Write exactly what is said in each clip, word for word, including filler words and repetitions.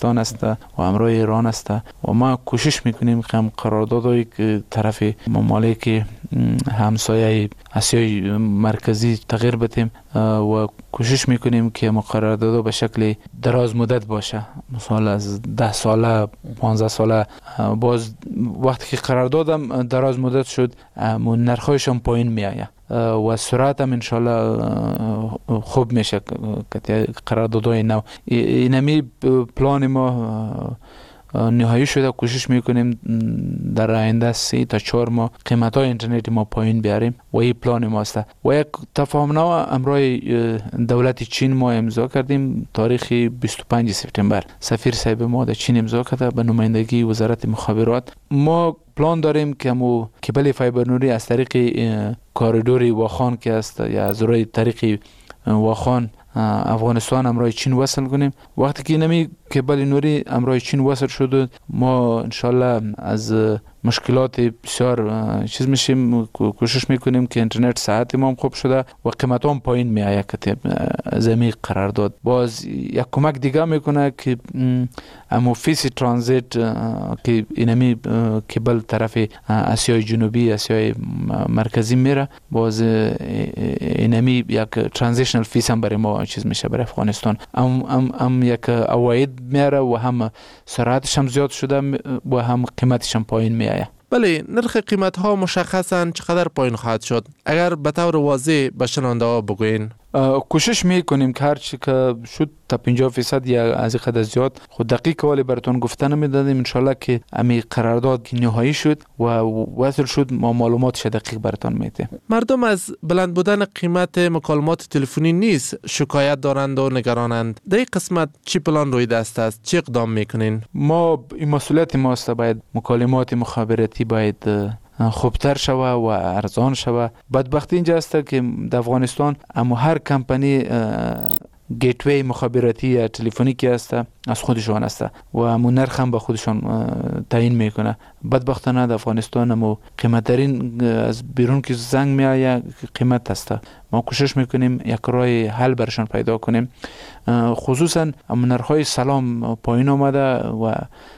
افغانستان است و همراه ایران است و ما کوشش میکنیم که هم قراردادهایی که طرف ممالک همسایه آسیای مرکزی تغییر بدیم و کوشش میکنیم که قرارداد به شکل دراز مدت باشه، مثلا از ده ساله پانزده ساله. باز وقتی که قراردادم دراز مدت شد نرخ‌هایش هم پایین میآید و سرعت هم انشالله خوب میشه که قراردادهای نو. اینمی پلان ما نهایی شده. کوشش میکنیم در آینده سه تا چهار ماه قیمت های اینترنت ما پایین بیاریم و این پلان ماست. و یک تفاهمنامه امروی دولت چین ما امضا کردیم تاریخ بیست و پنج سپتامبر. سفیر صاحب ما در چین امضا کرده به نمایندگی وزارت مخابرات. ما پلان داریم که مو کبل فایبر نوری از طریق کاریدور واخان که است یا از روی طریق واخان افغانستان امروی چین وصل کنیم. وقتی که نمی کبل نوری امروی چین وصل شد ما انشالله از مشکلات بسیار چیز میشیم، کوشش میکنیم که اینترنت ساعت ما خوب شده و قیمت هم پایین میآید که زمین قرارداد. باز یک کمک دیگه میکنه که امو فیس ترانزیت که اینمی کبل طرف آسیای جنوبی آسیای مرکزی میره، باز اینمی یک ترانزیشنال فیس هم برای ما چیز میشه برای افغانستان. ام ام ام یک اواید میاره و هم سرعتش هم زیاد شده و هم قیمتش هم پایین میآید. بله، نرخ قیمت ها مشخصاً چقدر پایین خواهد شد؟ اگر به طور واضح به شنونده ها بگوین. کوشش میکنیم که هرچی که شد تا پنجاه فیصد یا از این قدر زیاد خود دقیق ولی براتون گفته نمیدادیم. انشالله که امی قرارداد نهایی شد و وصل شد ما معلوماتش دقیق براتون میدیم. مردم از بلند بودن قیمت مکالمات تلفنی نیز شکایت دارند و نگرانند. در این قسمت چی پلان روی دست است؟ چی اقدام میکنین؟ ما این مسئولیت ماست، باید مکالمات مخابراتی باید خوبتر شوه و ارزان شوه. بدبختی اینجا است که در افغانستان اما هر کمپانی گیتوی مخابراتی یا تلفنی است از خودشان است و امو نرخ هم به خودشان تعیین میکنه. بدبختانه در افغانستان امو قیمت ترین از بیرون که زنگ میآید قیمت است. ما کوشش میکنیم یک راه حل برشان پیدا کنیم. خصوصا امو نرخ‌های سلام پایین آمده و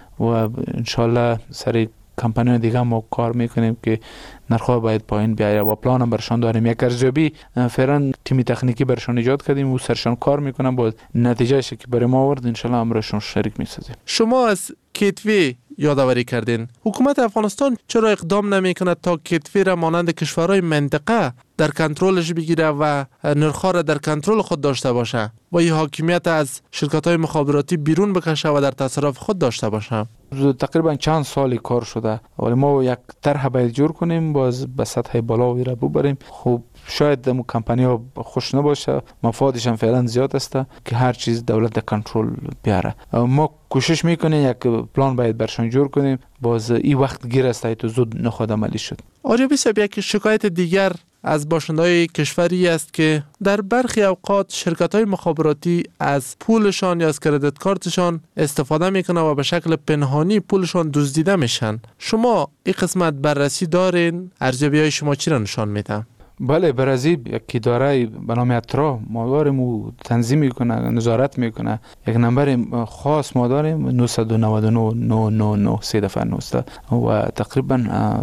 و انشالله سری کمپانی دیگه ما کار میکنیم که نرخ‌ها باید پایین بیاید و پلان هم برشان داریم. یک ارزیابی فعلا تیمی تکنیکی برشان ایجاد کردیم و سرشان کار میکنم. با نتیجهش که برای ما آورد انشالله امرشون شریک میسازیم. شما از کیتوی یادآوری کردین. حکومت افغانستان چرا اقدام نمیکنه تا کیتوی را مانند کشورهای منطقه در کنترلش بگیره و نرخ‌ها را در کنترل خود داشته باشه و این حاکمیت از شرکت‌های مخابراتی بیرون بکشه و در تصرف خود داشته باشه؟ تقریبا چند سالی کار شده ولی ما یک طرح باید جور کنیم باز به سطح بالا وی را ببریم. خوب شاید دمو کمپانی ها خوش نباشه، مفادش هم فعلا زیاد است که هر چیز دولت در کنترل بیاره. ما کوشش میکنیم یک پلان باید برشان جور کنیم. باز این وقت گیر است تو زود نخواد عملی شد. آریابی صاحب، یک شکایت دیگر از باشنده‌های کشوری است که در برخی اوقات شرکت‌های مخابراتی از پولشان یا از کردیت کارتشان استفاده میکنه و به شکل پنهانی پولشان دزدیده میشن. شما این قسمت بررسی دارین؟ ارزیابی‌های شما چی را نشان میده؟ بله، برازیل یک اداره به نام اترا ما داریم و تنظیم میکنه، نظارت میکنه. یک نمبر خاص ما داریم نه نه نه نه نه نه سه دفعه نوسته و تقریبا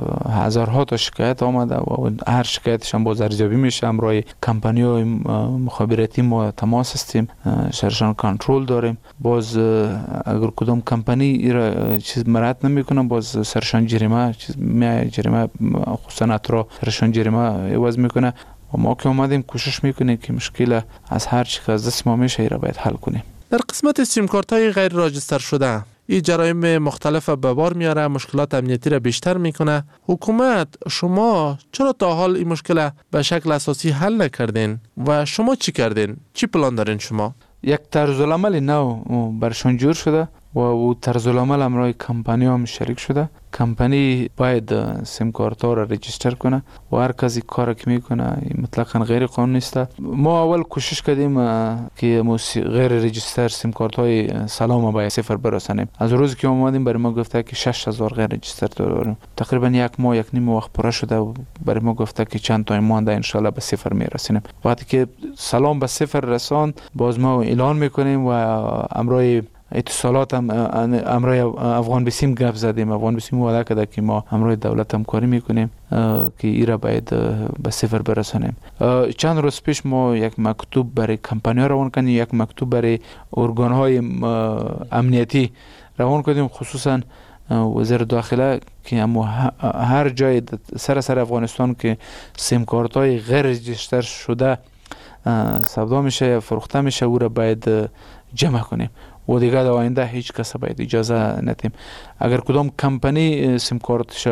هزارها تا شکایت آمده و هر شکایتش هم باز ارزیابی میشه. امروی کمپانی های مخابراتی ما تماس هستیم، سرشان کنترل داریم. باز اگر کدام کمپانی را چیز مراعات نمیکنه باز سرشان جریمه چیز می جریمه خصوصا اترا سرشان جریمه عوض میکنه و ما که اومدیم کوشش میکنیم که مشکل از هر چی که از دست ما میشه را باید حل کنیم. در قسمت سیم کارت های غیر راجستر شده این جرایم مختلف به بار میاره، مشکلات امنیتی را بیشتر میکنه. حکومت شما چرا تا حال این مشکل به شکل اساسی حل نکردین و شما چی کردین؟ چی پلان دارین شما؟ یک طرز العمل نو برشان جور شده و او طرز العمل امروی کمپانی هم شریک شده. کمپانی باید سیم کارت ها را رجیستر کنه و هر کسی کار که میکنه مطلقا غیر قانونی است. ما اول کوشش کردیم که غیر رجیستر سیم کارت های سلام باید صفر برسانیم. از روزی که اومدیم برای ما گفته که شش هزار غیر رجیستر داریم. تقریبا یک ماه یک نیم وقت پره شده و برای ما گفته که چند تا مانده ان شاء الله به صفر میرسونیم. وقتی که سلام به صفر رساند باز ما اعلان میکنیم و امروی اتصالات هم امروی افغان بسیم گپ زدیم. افغان بسیم وعده کرده که ما امروی دولت همکاری میکنیم که ایرا باید به صفر برسانیم. چند روز پیش ما یک مکتوب برای کمپانی ها روان کردیم، یک مکتوب برای ارگان های امنیتی روان کردیم، خصوصا وزیر داخله که اما هر جای سر سر افغانستان که سیم کارت های غیر رجیستر شده سودا میشه، فروخته میشه، او را باید جمع کنیم و دیگه در آینده هیچ کس باید اجازه ندیم. اگر کدام کمپانی سیم کارتش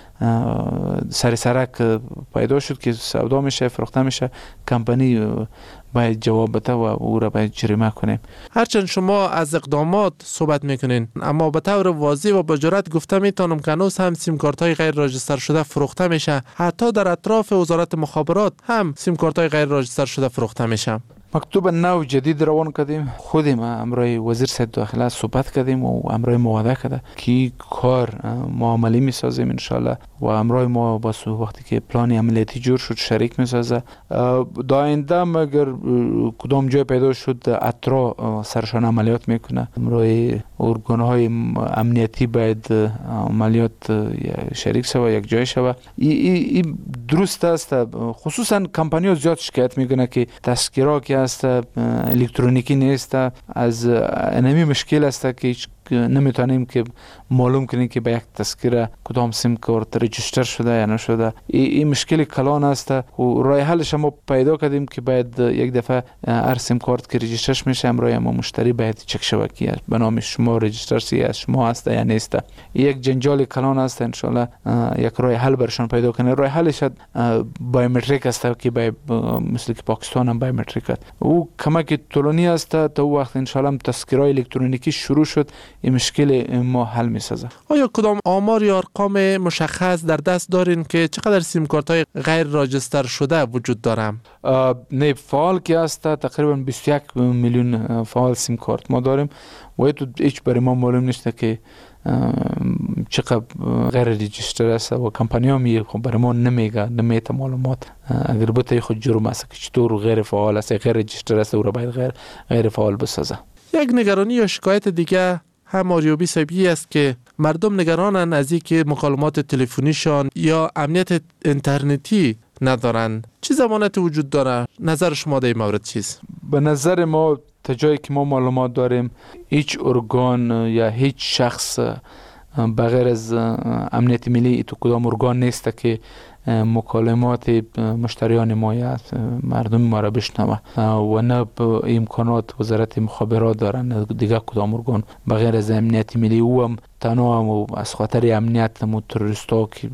سر سرک پیدا شد که سودا میشه، فروخته میشه، کمپانی باید جواب بده و او را باید جریمه کنیم. هرچند شما از اقدامات صحبت میکنین، اما به طور واضح و با جرأت گفته میتونم که هنوز هم سیم کارت های غیر راجستر شده فروخته میشه. حتی در اطراف وزارت مخابرات هم سیم کارت های غیر راجستر شده فروخته میشه. مکتوب نو جدید روان کردیم، خودیم امروی وزیر صحت داخله صحبت کردیم و امروی مواده کرده که کار معاملی میسازیم انشالله و امروی ما با وقتی که پلان عملیاتی جور شد شریک میسازه. دا آینده مگر کدام جای پیدا شد اطرا سرشان عملیات میکنه. امروی ارگان های امنیتی باید عملیات شریک شوه، یک جای شوه. این درست است. خصوصا کمپانی ها زیاد شکایت میکنه که تذکره که است الکترونیکی نیست. از انمی مشکل است که نمیتونیم که معلوم کنیم که به یک تذکره کدام سیم کارت رجیستر شده یا نشده. این مشکل کلان است و راه حلش ما پیدا کردیم که باید یک دفعه هر سیم کارت که رجیستر میشه امروز ما مشتری باید چک شود که به نام شما رجیستر سی از شما است یا نیست. یک جنجال کلان است. ان شاء الله یک راه حل برشان پیدا کنه. راه حلش بایومتریک است که باید مثل که پاکستان هم بایومتریک است. او کمک طولانی است تا وقت ان شاء الله تذکره الکترونیکی شروع شد این مشکل ما حل میسازه. آیا کدام آمار یا ارقام مشخص در دست دارین که چقدر سیم کارت های غیر راجستر شده وجود دارم؟ نه فعال که است تقریبا بیست و یک میلیون فعال سیم کارت ما داریم و تو هیچ برای ما معلوم نیست که چقدر غیر رجیستر است و کمپانی ها می خب برای ما نمیگه، نمیته معلومات. اگر بته خود جرم است که چطور غیر فعال است، غیر رجیستر است او را باید غیر غیر فعال بسازه. یک نگرانی یا شکایت دیگه هم آریابی صاحبی است که مردم نگرانند از اینکه مکالمات تلفنیشان یا امنیت اینترنتی ندارند. چه ضمانتی وجود داره؟ نظر شما در این مورد چیست؟ به نظر ما تا جایی که ما معلومات داریم هیچ ارگان یا هیچ شخص بغیر از امنیت ملی تو کدام ارگان نیست که مکالمات مشتریان ما یا مردم ما را بشنوه و نه امکانات وزارت مخابرات دارن دیگه کدام ارگان بغیر از امنیت ملی. او هم تنها از خاطر امنیت مو تروریستا که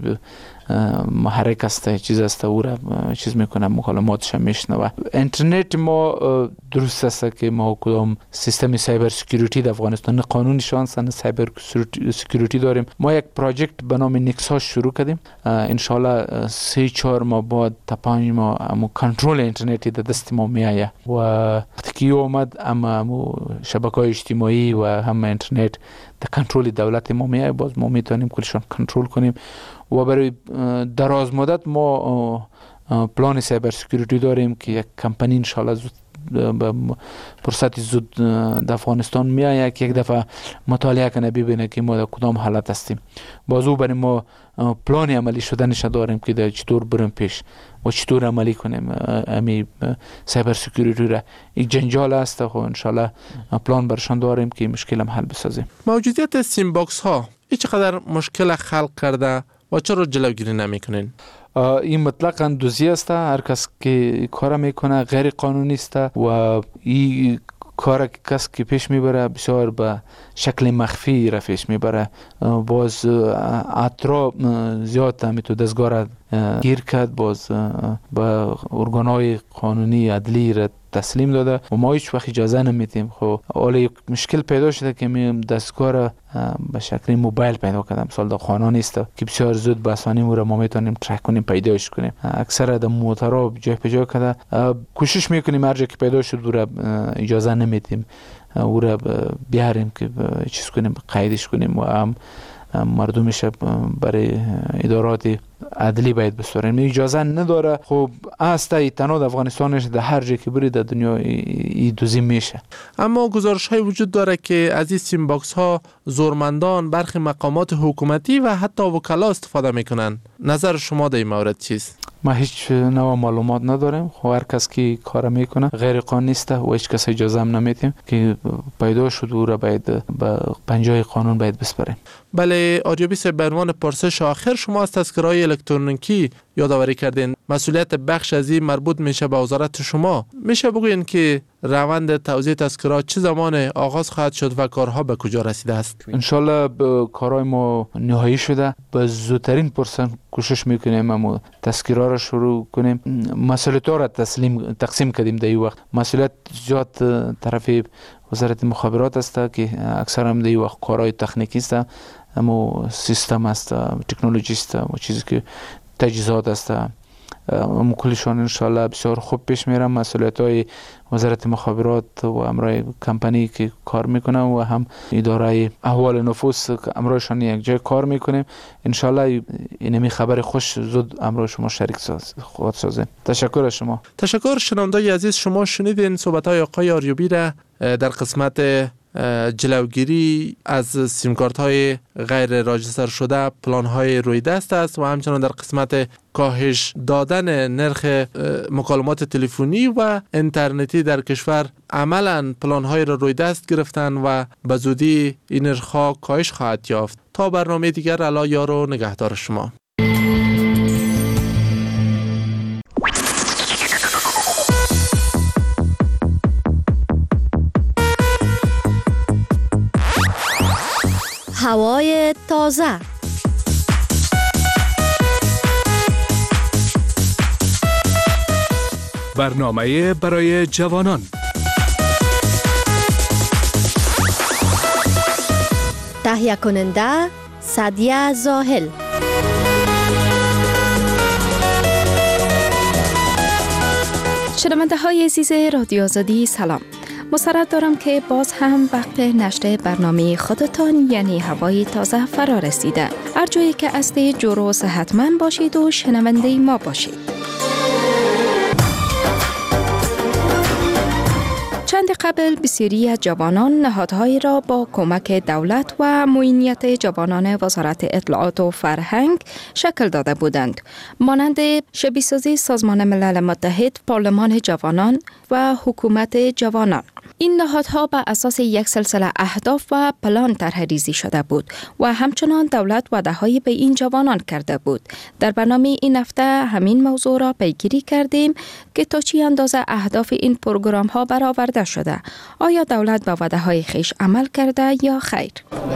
محرک است چیز است او را چیز میکنه مکالماتش میشنوه. اینترنت ما درست است که ما کدام سیستم سایبر سکیوریتی در افغانستان قانونی شانس نه سایبر سکیوریتی داریم. ما یک پروژه به نام نیکسا شروع کردیم. ان شاء الله سه چهار ماه بعد تا پنج ماه مو کنترل اینترنتی در دست ما میایه و وقتی اومد اما شبکه‌های اجتماعی و هم اینترنت در کنترل دولت ما میایه باز ما میتونیم کلشون کنترل کنیم و برای دراز مدت ما پلان سایبر سکیوریتی داریم که یک کمپانی ان شاء الله زود به فرصت زود در افغانستان میایه که یک دفعه مطالعه کنه ببینه که ما در کدام حالت هستیم. باز او برای ما پلان عملی شدنش داریم که در چطور بریم پیش و چطور عملی کنیم امی سایبر سکیوریتی را. یک جنجال است خو ان شاء الله پلان برشان داریم که مشکل هم حل بسازیم. موجودیت سیم باکس ها چقدر مشکل خلق کرده و چرا جلوگیری نمیکنین؟ این مطلقاً دوزی است. هر کس که کار میکنه غیر قانونی است و این کار کس که پیش میبره بسیار به شکل مخفی را پیش میبره. باز اطراف زیاد همی تو دستگاه را گیر کرد، باز به ارگانهای قانونی عدلی را تسلیم داده و ما هیچ وقت اجازه نمیدیم. خب حالا مشکل پیدا شده که می دستگاه را به شکل موبایل پیدا کردم. مثلا در خانه نیست که بسیار زود به آسانی او را ما میتونیم ترک کنیم پیداش کنیم. اکثر در موتورها جای پیدا کرده. کوشش میکنیم هر جا که پیدا شد او را اجازه نمیدیم او را بیاریم که چیز کنیم قیدش کنیم و هم مردمش برای ادارات عدلی باید بسپارن. اجازه نداره. خب است تنها افغانستانش در هر جایی که بری در دنیا ای دوزی میشه. اما گزارش های وجود داره که از این سیم باکس ها زورمندان، برخی مقامات حکومتی و حتی وکلا استفاده میکنن. نظر شما در این مورد چیست؟ ما هیچ نوع معلومات نداریم. خب هر کس که کار میکنه غیر قانونی است و هیچ کس اجازه هم نمیدیم که پیدا شد او را باید به پنجه قانون باید بسپاریم. بله، آریابی صاحب، به عنوان پرسش آخر، شما از تذکره‌های الکترونیکی یادآوری کردین. مسئولیت بخش از این مربوط میشه به وزارت شما. میشه بگوین که روند توزیع تذکرات چه زمان آغاز خواهد شد و کارها به کجا رسیده است؟ انشالله کارهای ما نهایی شده. به زودترین فرصت کوشش میکنیم اما تذکرات را شروع کنیم. مسئولیت را تسلیم تقسیم کردیم در این وقت. مسئولیت زیاد طرف وزارت مخابرات است که اکثر هم در این وقت کارهای تکنیکی است، اما سیستم است، تکنولوژی است و چیزی که تجهیزات است، اما کلشان انشالله بسیار خوب پیش میرم. مسئولیت های وزارت مخابرات و امرای کمپانی که کار میکنم و هم اداره احوال نفوس که امرایشان یک جای کار میکنیم. انشالله اینمی خبر خوش زود امرای شما شریک ساز خود سازه. تشکر از شما. تشکر. شنوندای عزیز، شما شنیدین صحبت های آقای آریابی را در قسمت جلوگیری از سیمکارت های غیر راجستر شده، پلان های روی دست است و همچنان در قسمت کاهش دادن نرخ مکالمات تلفنی و اینترنتی در کشور عملاً پلان های را روی دست گرفتن و به زودی این نرخ ها کاهش خواهد یافت. تا برنامه دیگر، الا یار و نگهدار شما. هوای تازه. برنامه برای جوانان. تهیه کننده سعدیه زاهل. شنونده های عزیز رادیو آزادی، سلام. مسرت دارم که باز هم وقت نشر برنامه خودتان یعنی هوای تازه فرا رسیده. هر جایی که هستید جور و صحتمند باشید و شنونده ما باشید. چند قبل بسیاری از جوانان نهادهایی را با کمک دولت و معینیت جوانان وزارت اطلاعات و فرهنگ شکل داده بودند، مانند شبیه‌سازی سازمان ملل متحد، پارلمان جوانان و حکومت جوانان. این نهادها بر اساس یک سلسله اهداف و پلان طرح‌ریزی شده بود و همچنان دولت وعده‌هایی به این جوانان کرده بود. در برنامه این هفته همین موضوع را پیگیری کردیم که تا چه اندازه اهداف این پروگرام‌ها برآورده شده. آیا دولت به وعده‌های خویش عمل کرده یا خیر؟